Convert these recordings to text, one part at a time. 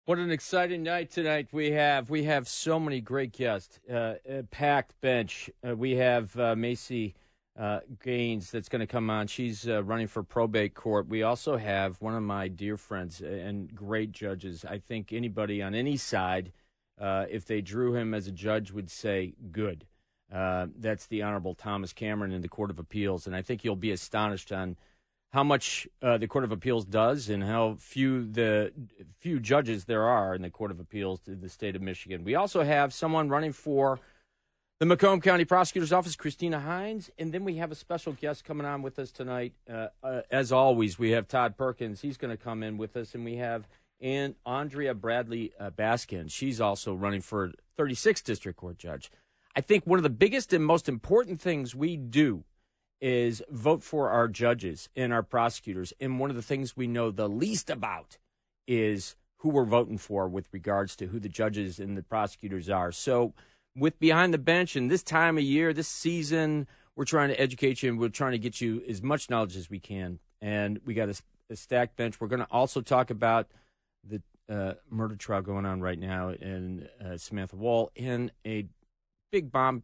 What an exciting night tonight we have. We have so many great guests, a packed bench. We have Macy Gaines that's going to come on. She's running for probate court. We also have one of my dear friends and great judges. I think anybody on any side, if they drew him as a judge, would say good. That's the Honorable Thomas Cameron in the Court of Appeals. And I think you'll be astonished on how much the Court of Appeals does and how few judges there are in the Court of Appeals in the state of Michigan. We also have someone running for the Macomb County Prosecutor's Office, Christina Hines, and then we have a special guest coming on with us tonight. As always, we have Todd Perkins. He's going to come in with us, and we have Andrea Bradley Baskin. She's also running for 36th District Court Judge. I think one of the biggest and most important things we do is vote for our judges and our prosecutors. And one of the things we know the least about is who we're voting for with regards to who the judges and the prosecutors are. So with Behind the Bench and this time of year, this season, we're trying to educate you and we're trying to get you as much knowledge as we can. And we got a stacked bench. We're going to also talk about the murder trial going on right now in Samantha Wall and a big bomb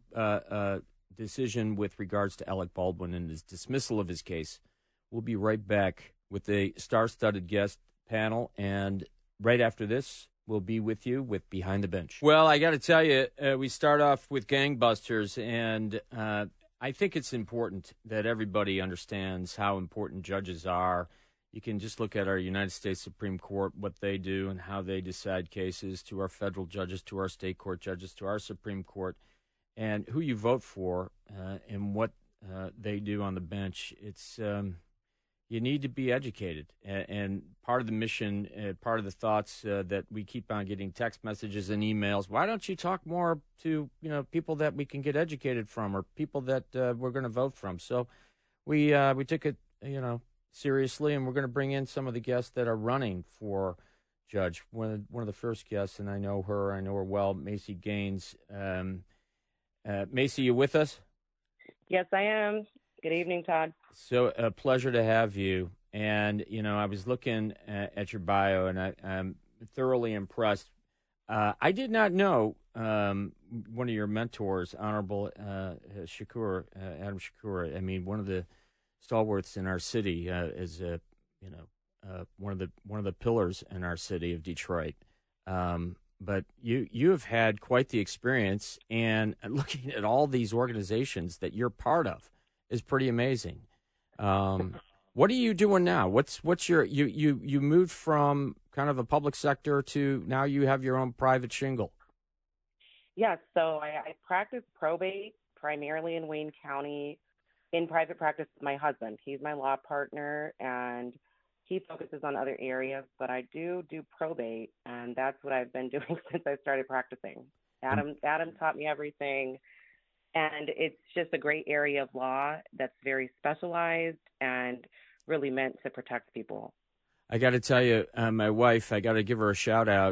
decision with regards to Alec Baldwin and his dismissal of his case. We'll be right back with a star-studded guest panel, and right after this, we'll be with you with Behind the Bench. Well, I got to tell you, we start off with gangbusters, and I think it's important that everybody understands how important judges are. You can just look at our United States Supreme Court, what they do and how they decide cases, to our federal judges, to our state court judges, to our Supreme Court. And who you vote for and what they do on the bench, it's you need to be educated. And part of the mission, part of the thoughts that we keep on getting text messages and emails, why don't you talk more to people that we can get educated from or people that we're going to vote from? So we took it seriously, and we're going to bring in some of the guests that are running for judge. One of the first guests, and I know her well, Macy Gaines. Macy, you with us? Yes, I am. Good evening, Todd. So a pleasure to have you. And, I was looking at your bio, and I'm thoroughly impressed. I did not know one of your mentors, Honorable Shakur, Adam Shakur. I mean, one of the stalwarts in our city is, one of the pillars in our city of Detroit. But you have had quite the experience, and looking at all these organizations that you're part of is pretty amazing. What are you doing now? What's your you moved from kind of a public sector to now you have your own private shingle? Yes, so I practice probate primarily in Wayne County in private practice with my husband. He's my law partner, and he focuses on other areas, but I do probate, and that's what I've been doing since I started practicing. Adam taught me everything, and it's just a great area of law that's very specialized and really meant to protect people. I got to tell you, my wife, I got to give her a shout out,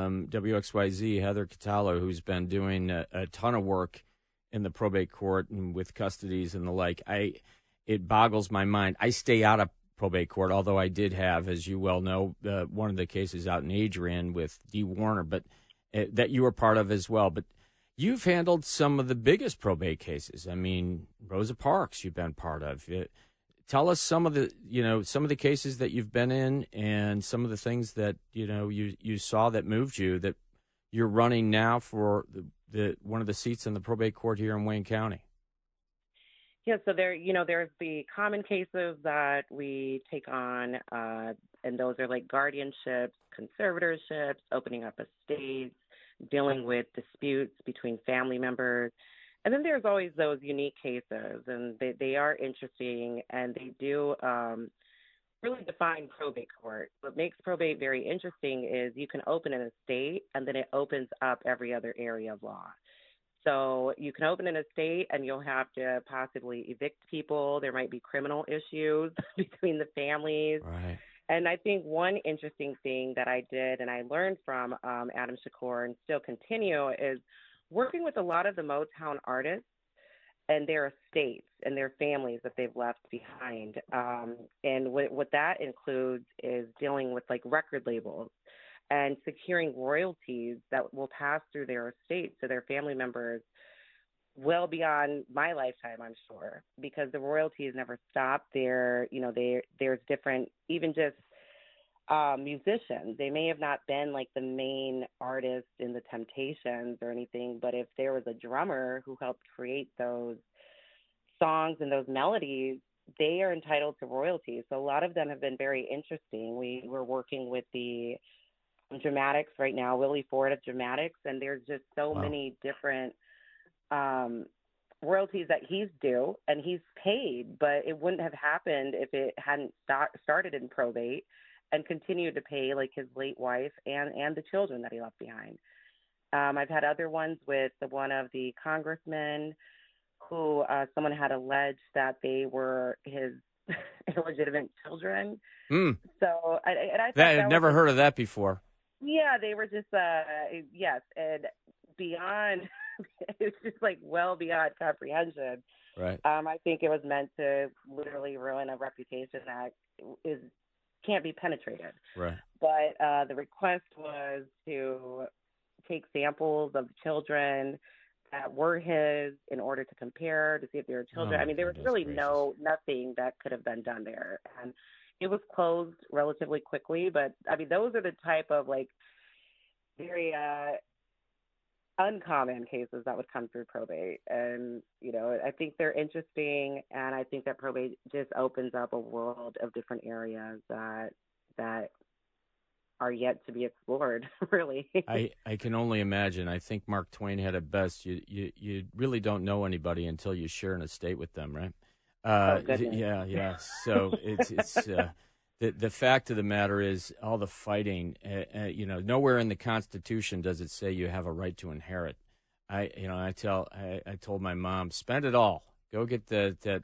WXYZ, Heather Catalo, who's been doing a ton of work in the probate court and with custodies and the like. It boggles my mind. I stay out of probate court, although I did have, as you well know, one of the cases out in Adrian with Dee Warner, but that you were part of as well. But you've handled some of the biggest probate cases. I mean, Rosa Parks, you've been part of. Tell us some of the cases that you've been in and some of the things that you saw that moved you, that you're running now for the one of the seats in the probate court here in Wayne County. Yeah, so there's the common cases that we take on, and those are like guardianships, conservatorships, opening up estates, dealing with disputes between family members. And then there's always those unique cases, and they are interesting, and they do really define probate court. What makes probate very interesting is you can open an estate, and then it opens up every other area of law. So you can open an estate and you'll have to possibly evict people. There might be criminal issues between the families. Right. And I think one interesting thing that I did and I learned from Adam Shakur and still continue is working with a lot of the Motown artists and their estates and their families that they've left behind. And what that includes is dealing with like record labels and securing royalties that will pass through their estate to their family members well beyond my lifetime, I'm sure, because the royalties never stop. There's different, even just musicians. They may have not been like the main artist in the Temptations or anything, but if there was a drummer who helped create those songs and those melodies, they are entitled to royalties. So a lot of them have been very interesting. We're working with the Dramatics right now, Willie Ford of Dramatics, and there's just so many different royalties that he's due and he's paid, but it wouldn't have happened if it hadn't started in probate and continued to pay like his late wife and the children that he left behind. I've had other ones with one of the congressmen who someone had alleged that they were his illegitimate children. So I I've never heard of that before. Yeah, they were just yes, and beyond. It's just like well beyond comprehension. Right. I think it was meant to literally ruin a reputation that can't be penetrated. Right. But the request was to take samples of the children that were his in order to compare to see if they were children. I mean, there was really nothing that could have been done there, and it was closed relatively quickly. But I mean, those are the type of like very uncommon cases that would come through probate. And, I think they're interesting. And I think that probate just opens up a world of different areas that are yet to be explored, really. I can only imagine. I think Mark Twain had it best. You really don't know anybody until you share an estate with them, right? Yeah. So it's the fact of the matter is all the fighting, nowhere in the Constitution does it say you have a right to inherit. I told my mom, spend it all. Go get that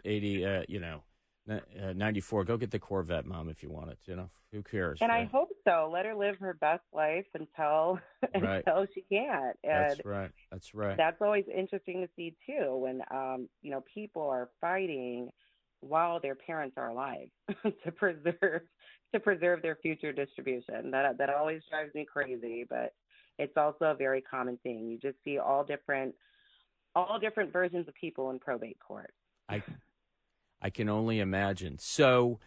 94. Go get the Corvette, Mom, if you want it. Who cares? And right? I hope so. Let her live her best life until she can't. And That's right. That's always interesting to see too when people are fighting while their parents are alive to preserve their future distribution. That always drives me crazy, but it's also a very common thing. You just see all different versions of people in probate court. I can only imagine. So,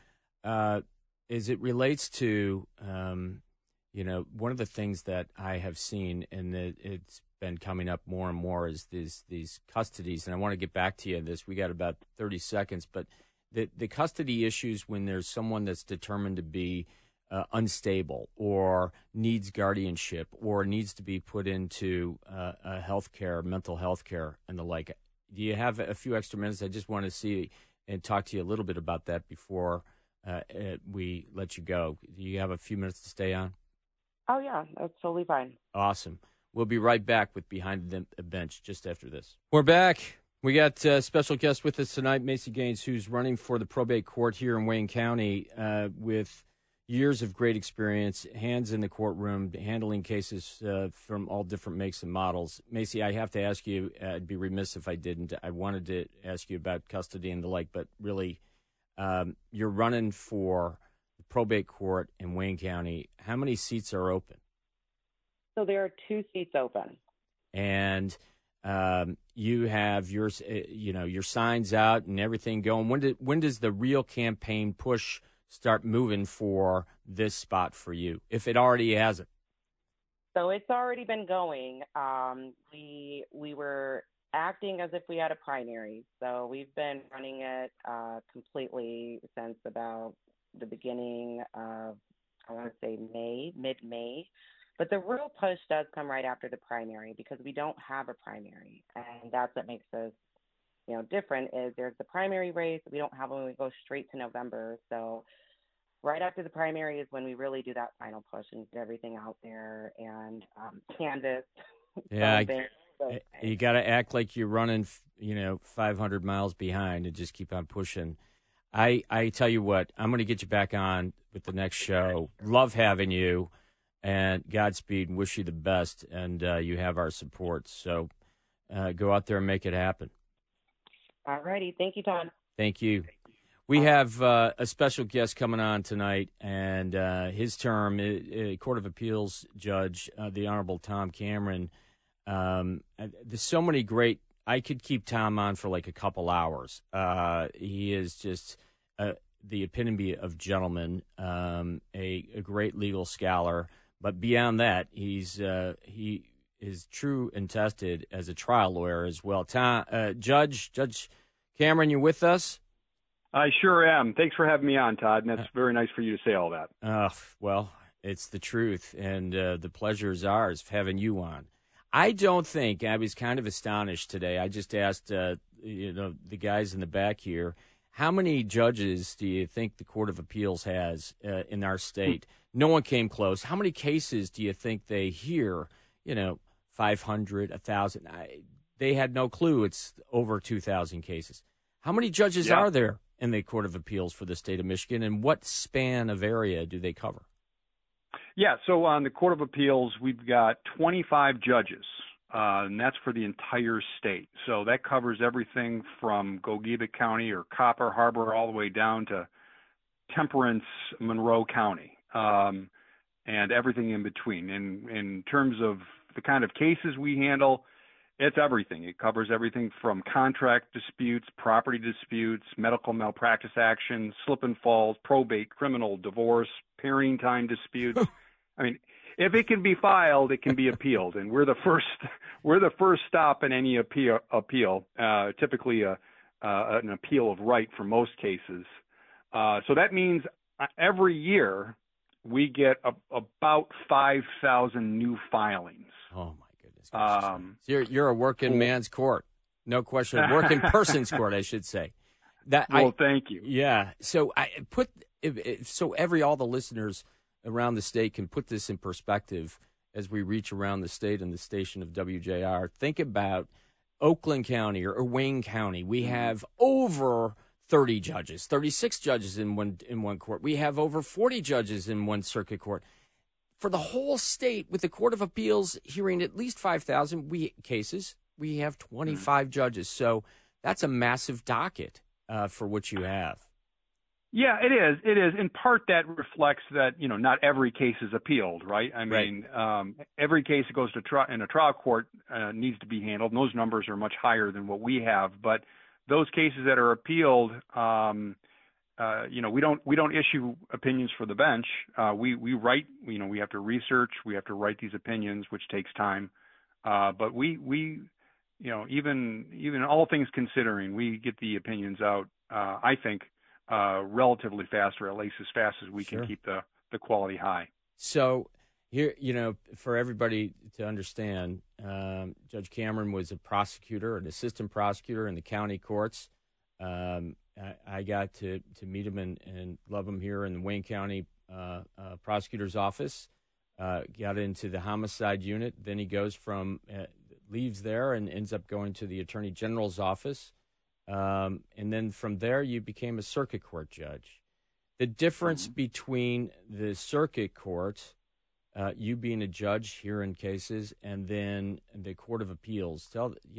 as it relates to, one of the things that I have seen, and it's been coming up more and more, is these custodies. And I want to get back to you on this. We got about 30 seconds, but the custody issues when there's someone that's determined to be unstable or needs guardianship or needs to be put into mental health care and the like. Do you have a few extra minutes? I just want to see and talk to you a little bit about that before we let you go. Do you have a few minutes to stay on? Oh, yeah, that's totally fine. Awesome. We'll be right back with Behind the Bench just after this. We're back. We got a special guest with us tonight, Macy Gaines, who's running for the probate court here in Wayne County with years of great experience, hands in the courtroom, handling cases from all different makes and models. Macy, I have to ask you, I'd be remiss if I didn't. I wanted to ask you about custody and the like, but really, you're running for the probate court in Wayne County. How many seats are open? So there are 2 seats open. And you have your signs out and everything going. When does the real campaign push start moving for this spot for you, if it already hasn't? So it's already been going. We were acting as if we had a primary. So we've been running it completely since about the beginning of, I want to say mid-May. But the real push does come right after the primary because we don't have a primary. And that's what makes us, different is there's the primary race. We don't have one. We go straight to November. So right after the primary is when we really do that final push and get everything out there and canvass. Yeah, you got to act like you're running, 500 miles behind and just keep on pushing. I tell you what, I'm going to get you back on with the next show. Love having you, and Godspeed, and wish you the best, and you have our support. So go out there and make it happen. All righty. Thank you, Todd. Thank you. We have a special guest coming on tonight, and his term, Court of Appeals Judge, the Honorable Tom Cameron. There's so many great. I could keep Tom on for like a couple hours. He is just the epitome of gentleman, a great legal scholar. But beyond that, he is true and tested as a trial lawyer as well. Judge Cameron, you with us? I sure am. Thanks for having me on, Todd, and that's very nice for you to say all that. Well, it's the truth, and the pleasure is ours having you on. I don't think, I was kind of astonished today. I just asked, the guys in the back here, how many judges do you think the Court of Appeals has in our state? No one came close. How many cases do you think they hear? 500, 1,000. They had no clue. It's over 2,000 cases. How many judges are there in the Court of Appeals for the state of Michigan, and what span of area do they cover? Yeah, so on the Court of Appeals, we've got 25 judges, and that's for the entire state. So that covers everything from Gogebic County or Copper Harbor all the way down to Temperance, Monroe County, and everything in between. In terms of the kind of cases we handle, it's everything. It covers everything from contract disputes, property disputes, medical malpractice actions, slip and falls, probate, criminal, divorce, parenting time disputes. I mean, if it can be filed, it can be appealed, and we're the first stop in any appeal. Typically, an appeal of right for most cases. So that means every year we get about 5,000 new filings. Oh my goodness! You're a working man's court, no question. Working person's court, I should say. Thank you. Yeah. So all the listeners around the state can put this in perspective as we reach around the state and the station of WJR. Think about Oakland County or Wayne County. We have over 30 judges, 36 judges in one court. We have over 40 judges in one circuit court. For the whole state, with the Court of Appeals hearing at least 5,000 cases, we have 25 judges. So that's a massive docket for what you have. Yeah, it is. It is. In part, that reflects that, not every case is appealed, right? I mean, every case that goes to in a trial court needs to be handled, and those numbers are much higher than what we have. But those cases that are appealed, we don't issue opinions for the bench. We write. We have to research. We have to write these opinions, which takes time. But we even all things considering, we get the opinions out. I think. Relatively fast, or at least as fast as we can keep the quality high. So here, for everybody to understand, Judge Cameron was a prosecutor, an assistant prosecutor in the county courts. I got to meet him and love him here in the Wayne County prosecutor's office. Got into the homicide unit. Then he goes leaves there and ends up going to the Attorney General's office. And then from there, you became a circuit court judge. The difference between the circuit court, you being a judge hearing cases, and then the Court of Appeals.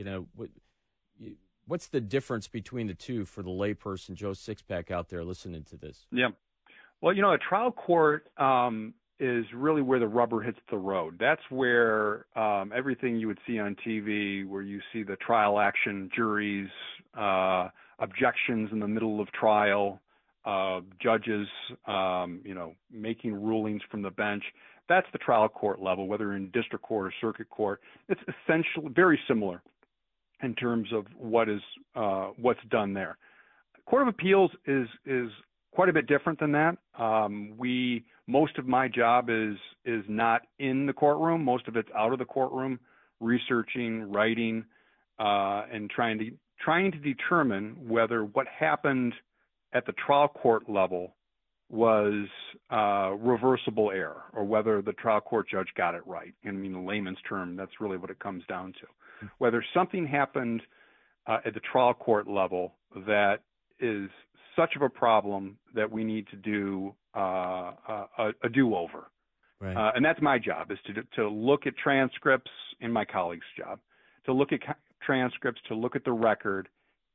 What's the difference between the two for the layperson, Joe Sixpack, out there listening to this? Yeah. Well, a trial court is really where the rubber hits the road. That's where everything you would see on TV, where you see the trial action, juries, objections in the middle of trial, judges, making rulings from the bench. That's the trial court level, whether in district court or circuit court. It's essentially very similar in terms of what's done there. Court of Appeals is quite a bit different than that. Most of my job is not in the courtroom. Most of it's out of the courtroom, researching, writing, and trying to determine whether what happened at the trial court level was reversible error, or whether the trial court judge got it right. And in layman's term, that's really what it comes down to. Whether something happened at the trial court level that is such of a problem that we need to do a do-over. Right. And that's my job, is to look at transcripts, and my colleague's job, to look at transcripts, to look at the record,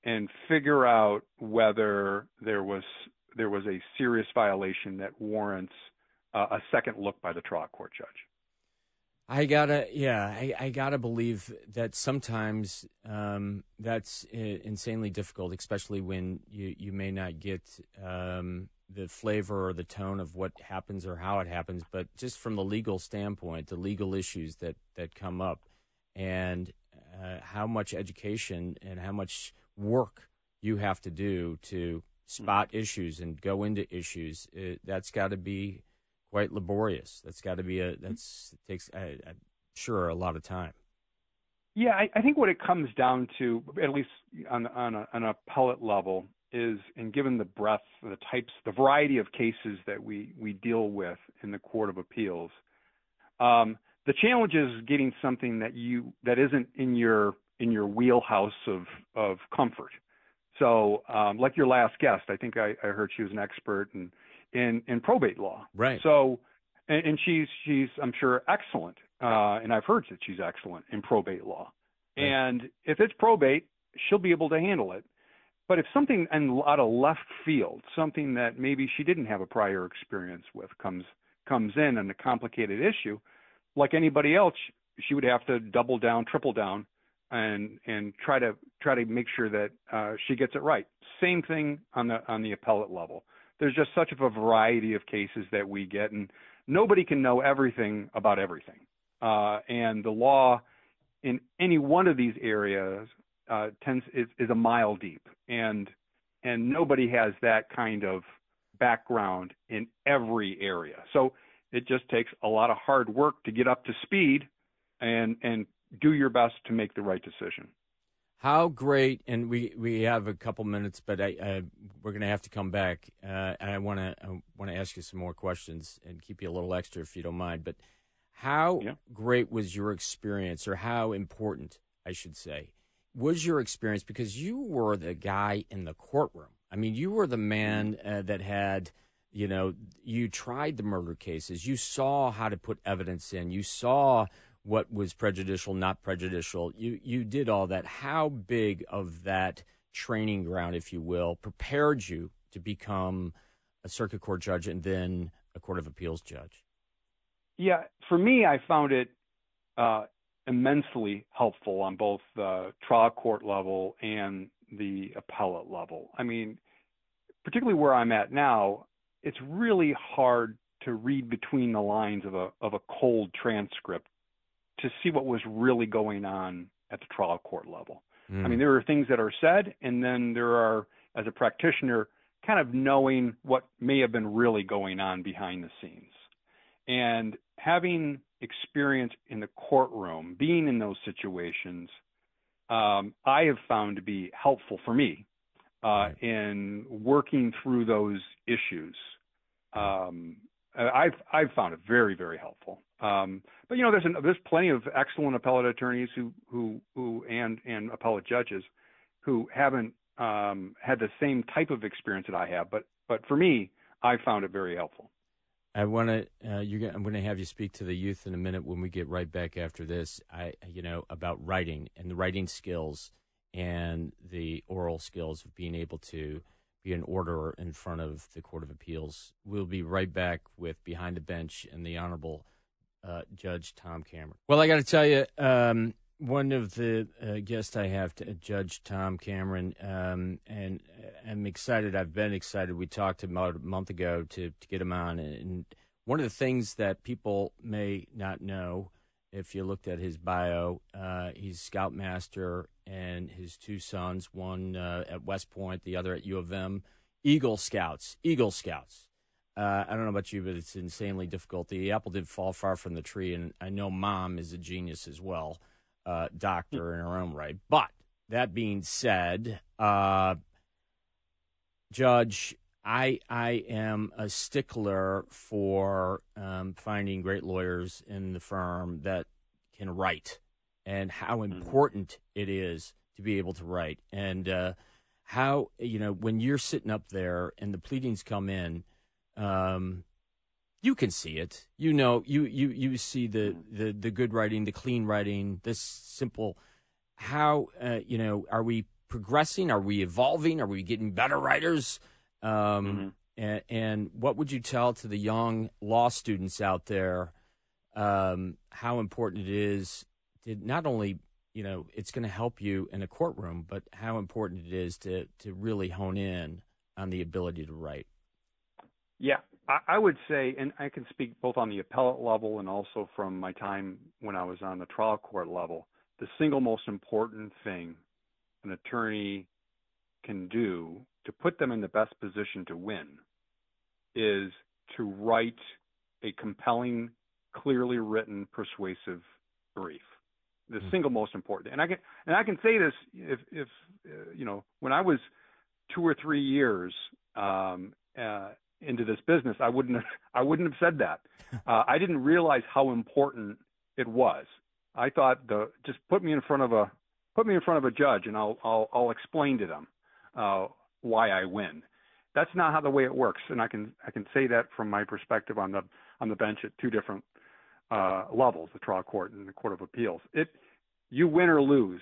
figure out whether there was a serious violation that warrants a second look by the trial court judge. I gotta believe that sometimes that's insanely difficult, especially when you may not get the flavor or the tone of what happens or how it happens, but just from the legal standpoint, the legal issues that come up, and how much education and how much work you have to do to spot issues and go into issues, that's got to be quite laborious. That's got to be takes I'm sure a lot of time. Yeah, I think what it comes down to, at least on an appellate level, is, and given the breadth, the types, the variety of cases that we deal with in the Court of Appeals, the challenge is getting something that isn't in your wheelhouse of comfort. So, like your last guest, I think I heard she was an expert in probate law. Right. So, and she's I'm sure excellent, and I've heard that she's excellent in probate law. Right. And if it's probate, she'll be able to handle it. But if something out of left field, something that maybe she didn't have a prior experience with, comes in on a complicated issue, like anybody else, she would have to double down, triple down, and try to make sure that she gets it right. Same thing on the appellate level. There's just such a variety of cases that we get, and nobody can know everything about everything. And the law in any one of these areas is a mile deep, and nobody has that kind of background in every area. So it just takes a lot of hard work to get up to speed and do your best to make the right decision. How great, and we have a couple minutes, but we're going to have to come back, and I want to ask you some more questions and keep you a little extra if you don't mind. But how great was your experience, or how important, I should say, was your experience? Because you were the guy in the courtroom. I mean, you were the man that had, you tried the murder cases. You saw how to put evidence in. You saw what was prejudicial, not prejudicial. You did all that. How big of that training ground, if you will, prepared you to become a circuit court judge and then a court of appeals judge? Yeah, for me, I found it immensely helpful on both the trial court level and the appellate level. I mean, particularly where I'm at now, it's really hard to read between the lines of a cold transcript to see what was really going on at the trial court level. I mean, there are things that are said, and then there are, as a practitioner, kind of knowing what may have been really going on behind the scenes. And having experience in the courtroom, being in those situations, I have found to be helpful for me in working through those issues. I've found it very, very helpful. But there's plenty of excellent appellate attorneys who and appellate judges who haven't had the same type of experience that I have. But for me, I found it very helpful. I'm going to have you speak to the youth in a minute when we get right back after this. About writing and the writing skills and the oral skills of being able to be an orderer in front of the Court of Appeals. We'll be right back with Behind the Bench and the Honorable Judge Tom Cameron. Well, I got to tell you, one of the guests I have, Judge Tom Cameron, and I'm excited. I've been excited. We talked about a month ago to get him on. And one of the things that people may not know, if you looked at his bio, he's Scoutmaster, and his two sons, one at West Point, the other at U of M, Eagle Scouts. I don't know about you, but it's insanely difficult. The apple did fall far from the tree, and I know Mom is a genius as well, doctor in her own right. But that being said, Judge, I am a stickler for finding great lawyers in the firm that can write, and how important it is to be able to write, and how, when you're sitting up there and the pleadings come in, you can see it. You see the good writing, the clean writing, this simple. How are we progressing? Are we evolving? Are we getting better writers? Mm-hmm. And what would you tell to the young law students out there how important it is to not only, it's going to help you in a courtroom, but how important it is to really hone in on the ability to write? Yeah, I would say, and I can speak both on the appellate level and also from my time when I was on the trial court level, the single most important thing an attorney can do to put them in the best position to win is to write a compelling, clearly written, persuasive brief. The single most important. And I can say this if when I was 2 or 3 years into this business, I wouldn't have said that. I didn't realize how important it was. I thought just put me in front of a judge and I'll explain to them why I win. That's not the way it works, and I can say that from my perspective on the bench at 2 different levels, the trial court and the court of appeals. You win or lose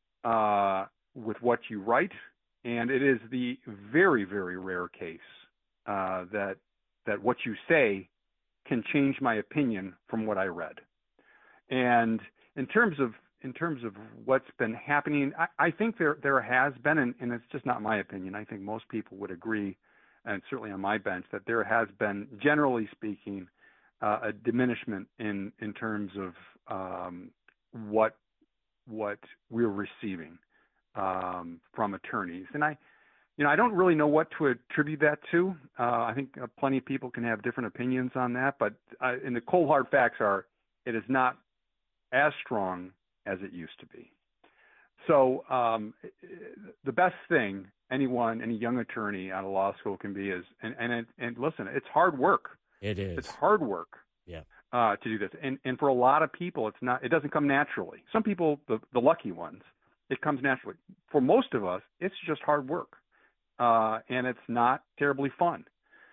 with what you write, and it is the very, very rare case that what you say can change my opinion from what I read. And in terms of what's been happening, I think there has been, and it's just not my opinion, I think most people would agree, and certainly on my bench, that there has been, generally speaking, a diminishment in terms of what we're receiving from attorneys. And I don't really know what to attribute that to. I think plenty of people can have different opinions on that, but and the cold hard facts are it is not as strong as it used to be. So the best thing any young attorney out of law school can be is, and listen, it's hard work. It is. It's hard work. Yeah. To do this, and for a lot of people, it doesn't come naturally. Some people, the lucky ones, it comes naturally. For most of us, it's just hard work, and it's not terribly fun.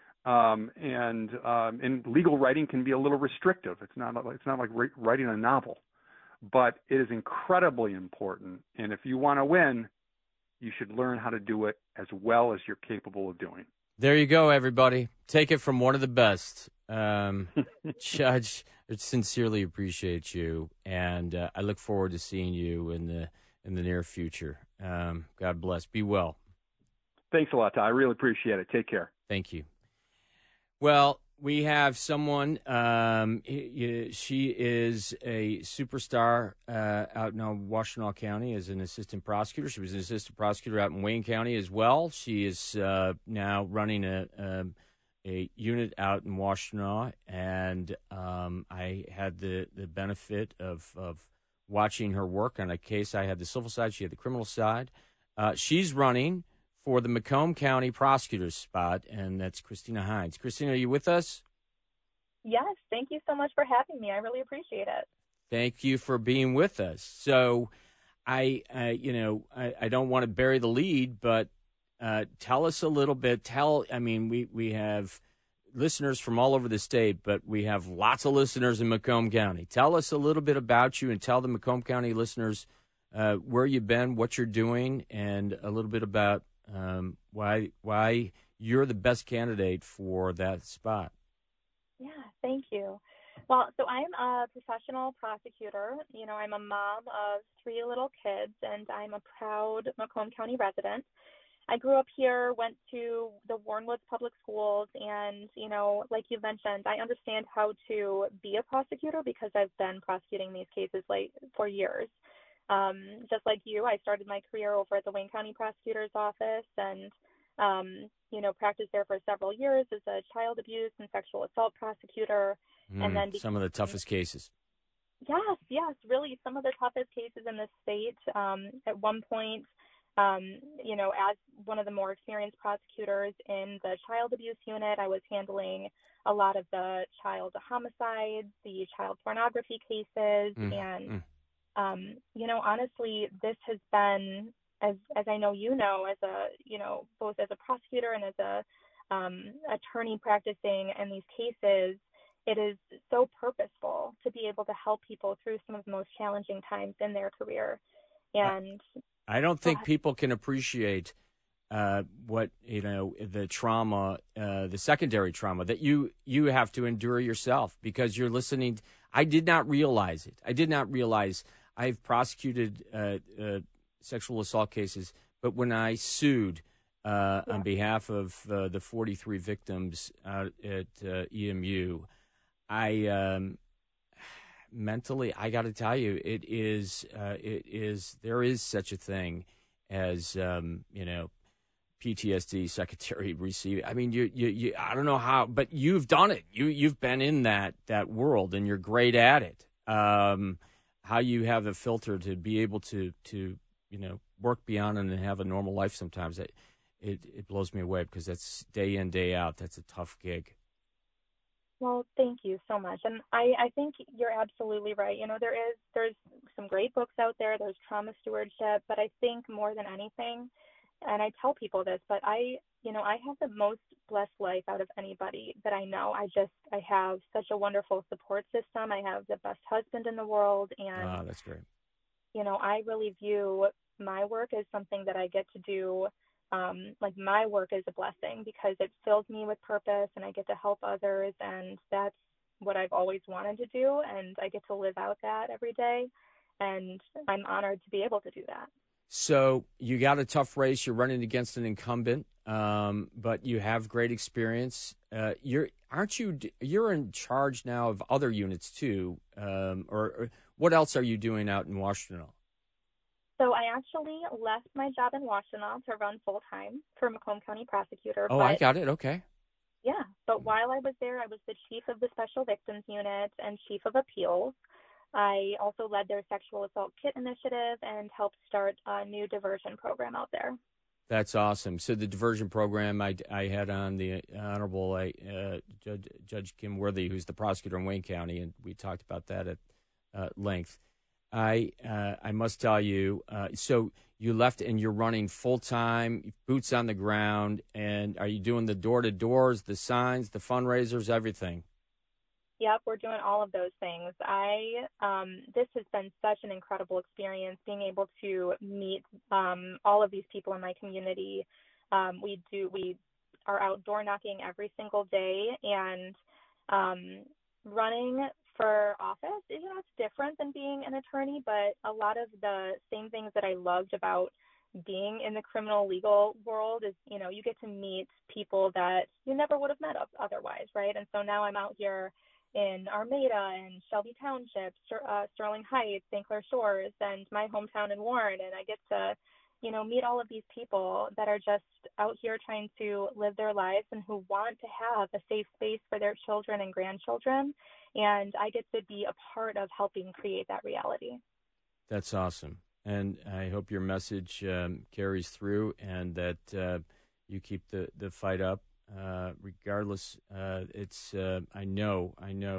And legal writing can be a little restrictive. It's not like writing a novel, but it is incredibly important. And if you want to win, you should learn how to do it as well as you're capable of doing. There you go, everybody. Take it from one of the best. Judge, I sincerely appreciate you, and I look forward to seeing you in the near future. God bless. Be well. Thanks a lot, Ty. I really appreciate it. Take care. Thank you. Well, we have someone. She is a superstar out in Washtenaw County as an assistant prosecutor. She was an assistant prosecutor out in Wayne County as well. She is now running a unit out in Washtenaw, and I had the benefit of watching her work on a case. I had the civil side, she had the criminal side. She's running for the Macomb County prosecutor's spot, and that's Christina Hines. Christina, are you with us? Yes, thank you so much for having me. I really appreciate it. Thank you for being with us. So I don't want to bury the lead, but tell us a little bit. We have listeners from all over the state, but we have lots of listeners in Macomb County. Tell us a little bit about you and tell the Macomb County listeners where you've been, what you're doing, and a little bit about why you're the best candidate for that spot. Yeah, thank you. Well, so I'm a professional prosecutor. I'm a mom of 3 little kids, and I'm a proud Macomb County resident. I grew up here, went to the Warrenwoods Public Schools, and, like you mentioned, I understand how to be a prosecutor because I've been prosecuting these cases for years. Just like you, I started my career over at the Wayne County Prosecutor's Office and, practiced there for several years as a child abuse and sexual assault prosecutor. And then some of the toughest cases. Yes, really some of the toughest cases in the state. At one point, as one of the more experienced prosecutors in the child abuse unit, I was handling a lot of the child homicides, the child pornography cases, and honestly, this has been, as I know as a both as a prosecutor and as a attorney practicing in these cases, it is so purposeful to be able to help people through some of the most challenging times in their career. And I don't think people can appreciate what, the trauma, the secondary trauma that you have to endure yourself because you're listening. I did not realize it. I did not realize I've prosecuted sexual assault cases, but when I sued on behalf of the 43 victims out at EMU, mentally, I got to tell you, there is such a thing as, PTSD, secondary receiving. I mean, you I don't know how, but you've done it. You've been in that world, and you're great at it. How you have a filter to be able to work beyond it and have a normal life sometimes. It blows me away because that's day in, day out. That's a tough gig. Well, thank you so much. And I think you're absolutely right. There's some great books out there. There's trauma stewardship, but I think more than anything, and I tell people this, but I have the most blessed life out of anybody that I know. I have such a wonderful support system. I have the best husband in the world. And, that's great. I really view my work as something that I get to do. My work is a blessing because it fills me with purpose and I get to help others. And that's what I've always wanted to do. And I get to live out that every day. And I'm honored to be able to do that. So you got a tough race. You're running against an incumbent, but you have great experience. You're in charge now of other units too, or what else are you doing out in Washtenaw? So I actually left my job in Washtenaw to run full time for Macomb County Prosecutor. Oh, I got it. Okay. Yeah, but while I was there, I was the chief of the Special Victims Unit and chief of appeals. I also led their sexual assault kit initiative and helped start a new diversion program out there. That's awesome. So the diversion program, I had on the Honorable Judge Kim Worthy, who's the prosecutor in Wayne County, and we talked about that at length. I must tell you, so you left and you're running full-time, boots on the ground, and are you doing the door-to-doors, the signs, the fundraisers, everything? Yep, we're doing all of those things. This has been such an incredible experience, being able to meet all of these people in my community. We are out door knocking every single day, and running for office, it's different than being an attorney, but a lot of the same things that I loved about being in the criminal legal world is, you get to meet people that you never would have met otherwise, right? And so now I'm out here in Armada and Shelby Township, Sterling Heights, St. Clair Shores, and my hometown in Warren, and I get to, meet all of these people that are just out here trying to live their lives and who want to have a safe space for their children and grandchildren, and I get to be a part of helping create that reality. That's awesome, and I hope your message carries through and that you keep the fight up. Regardless, it's I know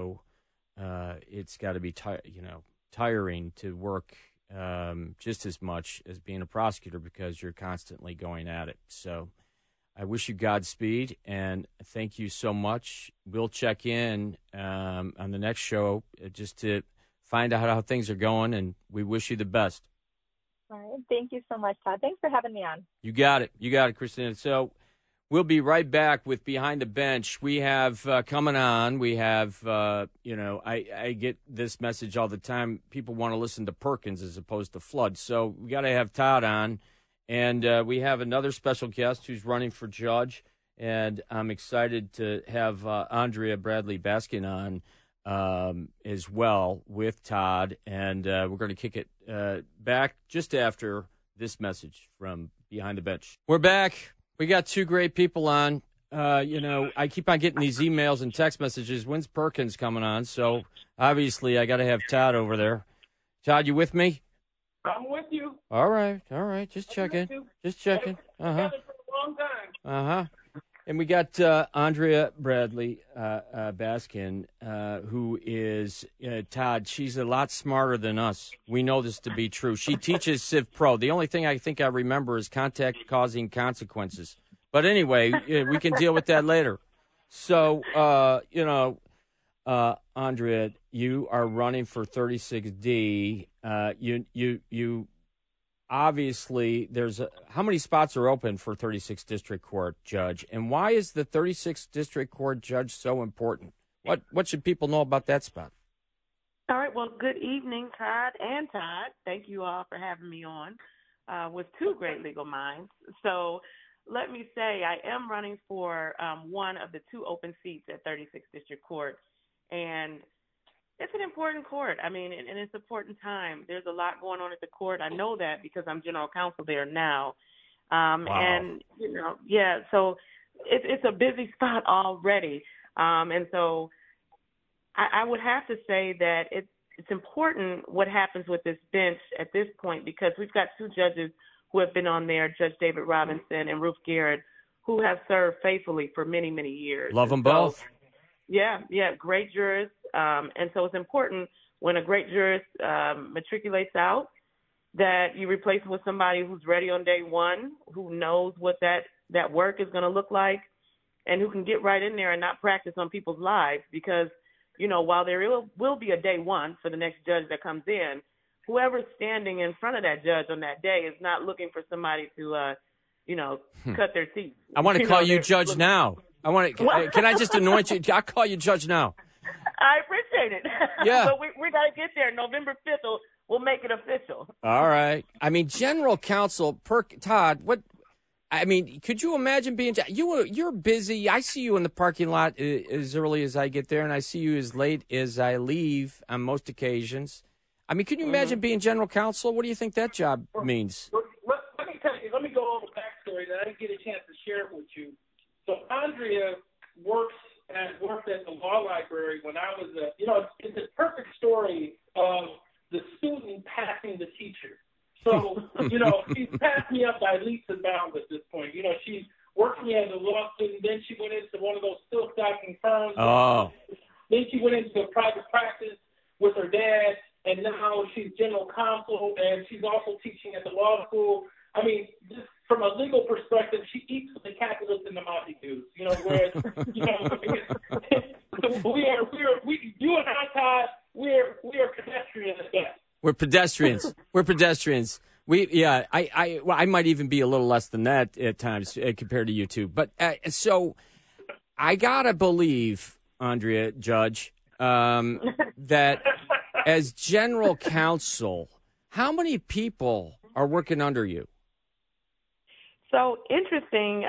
it's got to be tiring to work just as much as being a prosecutor because you're constantly going at it. So I wish you Godspeed and thank you so much. We'll check in on the next show just to find out how things are going, and we wish you the best. All right. Thank you so much, Todd. Thanks for having me on. You got it, Christina. So we'll be right back with Behind the Bench. We have coming on, we have, I get this message all the time. People want to listen to Perkins as opposed to Flood. So we got to have Todd on. And we have another special guest who's running for judge. And I'm excited to have Andrea Bradley Baskin on as well with Todd. And we're going to kick it back just after this message from Behind the Bench. We're back. We got two great people on. I keep on getting these emails and text messages. When's Perkins coming on? So obviously I got to have Todd over there. Todd, you with me? I'm with you. All right. Just checking. Uh-huh. For a long time. Uh-huh. And we got Andrea Bradley Baskin, who is, Todd, she's a lot smarter than us. We know this to be true. She teaches Civ Pro. The only thing I think I remember is contact causing consequences. But anyway, we can deal with that later. So, Andrea, you are running for 36D. obviously, how many spots are open for 36th District Court judge, and why is the 36th District Court judge so important? What should people know about that spot? All right. Well, good evening, Todd and Todd. Thank you all for having me on with two great legal minds. So let me say I am running for one of the two open seats at 36th District Court, and it's an important court. I mean, and it's an important time. There's a lot going on at the court. I know that because I'm general counsel there now. Wow. And, so it's a busy spot already. And so I would have to say that it's important what happens with this bench at this point, because we've got two judges who have been on there, Judge David Robinson and Ruth Garrett, who have served faithfully for many, many years. Love them both. Yeah, great jurists. And so it's important when a great jurist matriculates out that you replace him with somebody who's ready on day one, who knows what that work is going to look like, and who can get right in there and not practice on people's lives. Because, while there will be a day one for the next judge that comes in, whoever's standing in front of that judge on that day is not looking for somebody to, cut their teeth. I want to call you judge now. Can I just anoint you? I'll call you judge now. I appreciate it. Yeah. But we got to get there. November 5th, we'll make it official. All right. I mean, General Counsel, Todd, could you imagine being, you're busy. I see you in the parking lot as early as I get there, and I see you as late as I leave on most occasions. I mean, can you imagine being General Counsel? What do you think that job means? Let me tell you, let me go over the backstory that I didn't get a chance to share with you. So Andrea worked at the law library when I was it's a perfect story of the student passing the teacher. So, she's passed me up by leaps and bounds at this point. She worked me as a law student, then she went into one of those still stocking firms. Oh. Then she went into a private practice with her dad, and now she's general counsel, and she's also teaching at the law school. I mean, just from a legal perspective, she eats with the capitalists and the Monty dudes. Whereas, you and I, Todd, we are pedestrians at best. We're pedestrians. We're pedestrians. I might even be a little less than that at times compared to you two. But so I gotta believe, Andrea, Judge, that as general counsel, how many people are working under you? So interesting.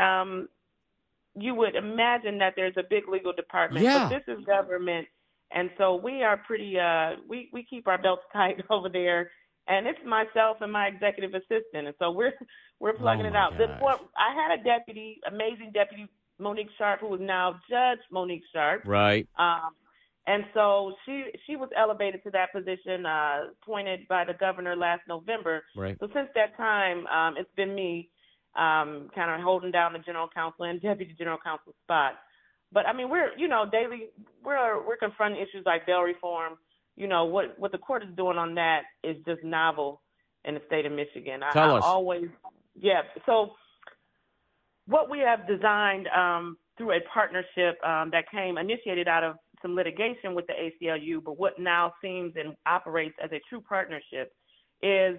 You would imagine that there's a big legal department, yeah. But this is government. And so we are pretty, we keep our belts tight over there, and it's myself and my executive assistant. And so we're plugging it out. I had amazing deputy, Monique Sharp, who is now Judge Monique Sharp. Right. And so she was elevated to that position, appointed by the governor last November. Right. So since that time, it's been me kind of holding down the general counsel and deputy general counsel spot. But I mean, we're daily we're confronting issues like bail reform. What the court is doing on that is just novel in the state of Michigan. Tell us. So what we have designed through a partnership that initiated out of some litigation with the ACLU, but what now seems and operates as a true partnership is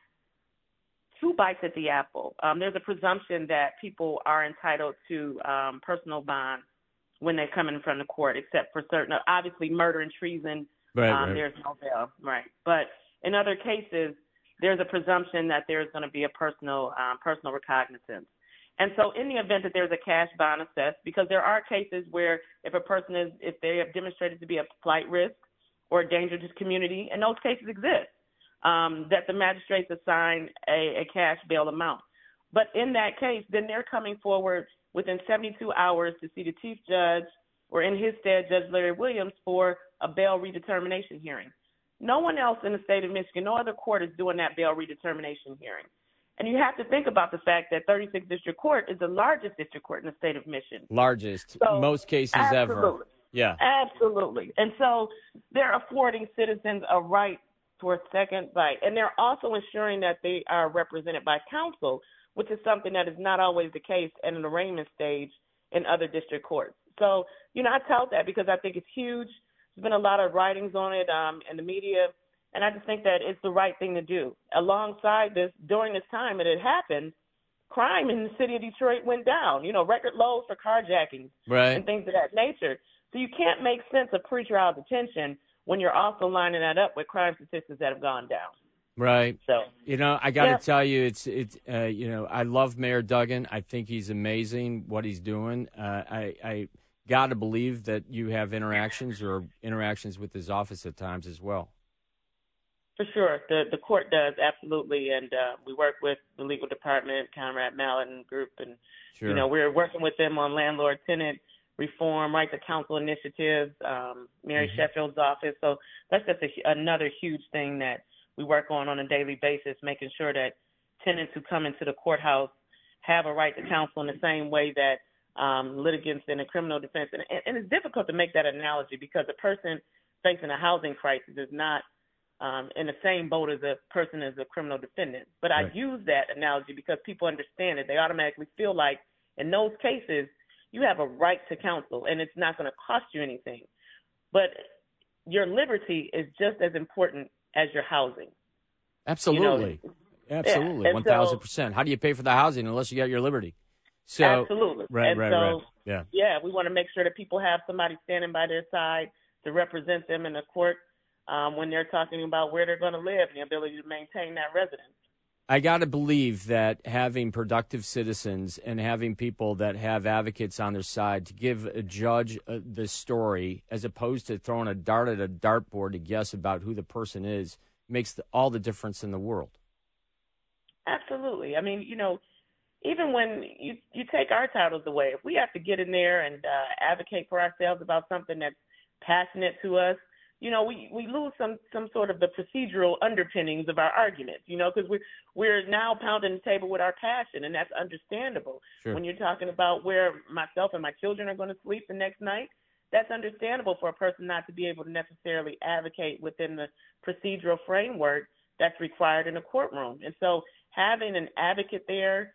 two bites at the apple. There's a presumption that people are entitled to personal bond when they come in front of the court, except for certain, obviously murder and treason, right. There's no bail, right? But in other cases, there's a presumption that there's going to be a personal recognizance. And so in the event that there's a cash bond assessed, because there are cases where if they have demonstrated to be a flight risk or a danger to the community, and those cases exist, that the magistrates assign a cash bail amount. But in that case, then they're coming forward within 72 hours to see the chief judge, or in his stead, Judge Larry Williams, for a bail redetermination hearing. No one else in the state of Michigan, no other court is doing that bail redetermination hearing. And you have to think about the fact that 36th District Court is the largest district court in the state of Michigan. Largest, so, most cases absolutely. Ever. Yeah. Absolutely. And so they're affording citizens a right for a second bite. And they're also ensuring that they are represented by counsel, which is something that is not always the case at an arraignment stage in other district courts. So, I tout that because I think it's huge. There's been a lot of writings on it in the media, And I just think that it's the right thing to do. Alongside this, during this time that it happened, crime in the city of Detroit went down, record lows for carjackings and things of that nature. So you can't make sense of pretrial detention when you're also lining that up with crime statistics that have gone down. Right. So, I got to tell you, I love Mayor Duggan. I think he's amazing what he's doing. I got to believe that you have interactions with his office at times as well. For sure. The court does, absolutely. And we work with the legal department, Conrad Mallett Group, and, sure. We're working with them on landlord-tenant reform, right to counsel initiatives, Mary Sheffield's office. So that's just another huge thing that we work on a daily basis, making sure that tenants who come into the courthouse have a right to counsel in the same way that litigants in a criminal defense. And it's difficult to make that analogy because a person facing a housing crisis is not in the same boat as a person as a criminal defendant. But I use that analogy because people understand it. They automatically feel like in those cases, you have a right to counsel, and it's not going to cost you anything. But your liberty is just as important as your housing. Absolutely. Absolutely. 1,000%. How do you pay for the housing unless you got your liberty? So, absolutely. Right. Yeah, we want to make sure that people have somebody standing by their side to represent them in the court when they're talking about where they're going to live and the ability to maintain that residence. I got to believe that having productive citizens and having people that have advocates on their side to give a judge the story as opposed to throwing a dart at a dartboard to guess about who the person is makes all the difference in the world. Absolutely. I mean, even when you take our titles away, if we have to get in there and advocate for ourselves about something that's passionate to us, we lose some sort of the procedural underpinnings of our arguments, because we're now pounding the table with our passion, and that's understandable. Sure. When you're talking about where myself and my children are going to sleep the next night, that's understandable for a person not to be able to necessarily advocate within the procedural framework that's required in a courtroom. And so having an advocate there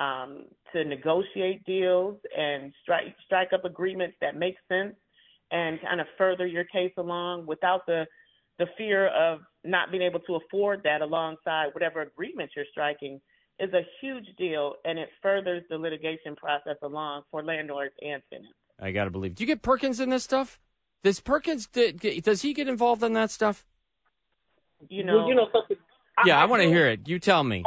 to negotiate deals and strike up agreements that make sense and kind of further your case along without the fear of not being able to afford that alongside whatever agreement you're striking is a huge deal, and it furthers the litigation process along for landlords and tenants. I got to believe. Do you get Perkins in this stuff? Does Perkins, does he get involved in that stuff? Something. Yeah, I want to hear it. You tell me.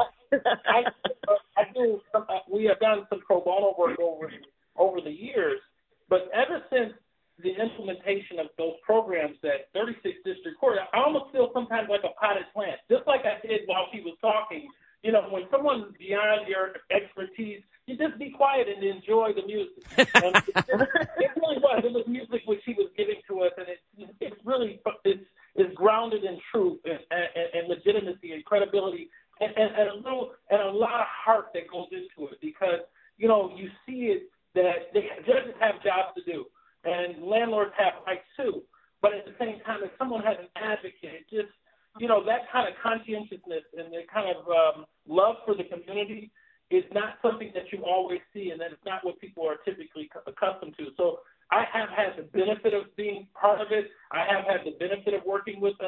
I do. We have done some pro bono work over the years, but ever since the implementation of those programs at 36th District Court, I almost feel sometimes like a potted plant, just like I did while she was talking. When someone's beyond your expertise, you just be quiet and enjoy the music. And it really was. It was music which she was giving to us, and it's really it's grounded in truth and legitimacy and credibility and a lot of heart that goes into it because you see it that judges have jobs to do. And landlords have rights too. But at the same time, if someone has an advocate, just, that kind of conscientiousness and the kind of love for the community is not something that you always see, and that it's not what people are typically accustomed to. So I have had the benefit of being part of it. I have had the benefit of working with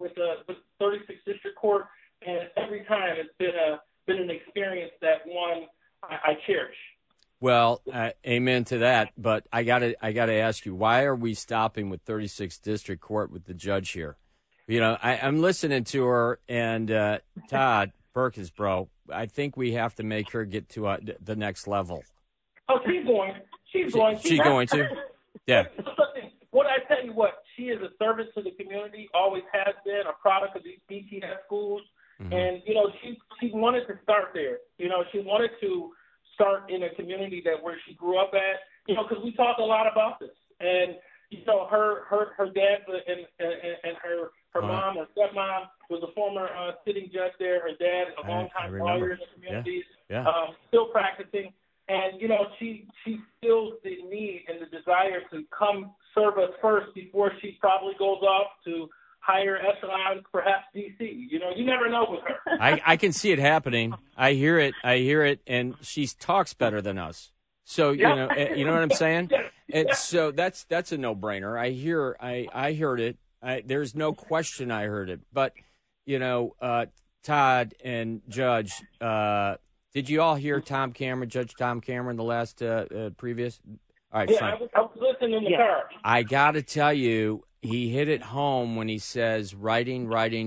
36th District Court, and every time it's been an experience that I cherish. Well, amen to that. But I gotta ask you, why are we stopping with 36th District Court with the judge here? I'm listening to her, and Todd Perkins, bro, I think we have to make her get to the next level. Oh, she's going. She's going to? Yeah. What I tell you what, she is a service to the community, always has been, a product of these BTS schools. Mm-hmm. And, she wanted to start there. She wanted to start in a community where she grew up at, because we talk a lot about this. And, her dad and her mom or stepmom was a former sitting judge there. Her dad is a longtime lawyer in the community, still practicing. And, she feels the need and the desire to come serve us first before she probably goes off to higher echelons, perhaps D.C. You never know with her. I can see it happening. I hear it, and she talks better than us. So, you know what I'm saying? And so that's a no-brainer. I heard it. There's no question I heard it. But Todd and Judge, did you all hear Tom Cameron, Judge Tom Cameron, the last previous? All right, Yeah, I was listening in the car. I got to tell you, he hit it home when he says writing.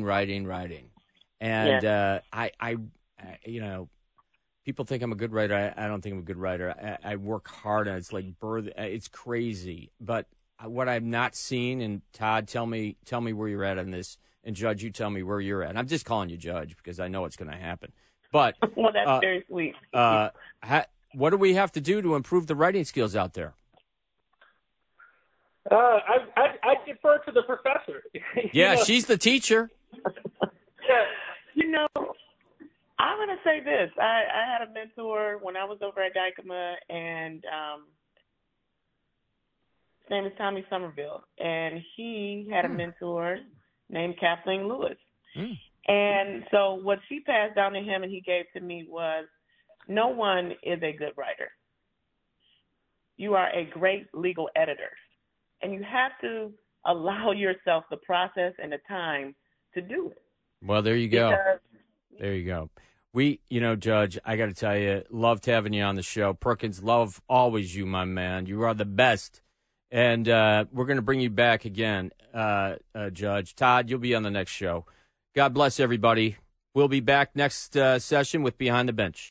And people think I'm a good writer. I don't think I'm a good writer. I work hard on it. It's like birth. It's crazy. But what I've not seen, and Todd, tell me where you're at on this, and Judge, you tell me where you're at. I'm just calling you Judge because I know what's going to happen. But well, that's very sweet. What do we have to do to improve the writing skills out there? I defer to the professor. Yeah, she's the teacher. I'm going to say this. I had a mentor when I was over at Dykema, and his name is Tommy Somerville, and he had a mentor named Kathleen Lewis. Mm. And so what she passed down to him and he gave to me was, no one is a good writer. You are a great legal editor, and you have to allow yourself the process and the time to do it. Well, there you go. There you go. Judge, I got to tell you, loved having you on the show. Perkins, love always you, my man. You are the best. And we're going to bring you back again, Judge. Todd, you'll be on the next show. God bless everybody. We'll be back next session with Behind the Bench.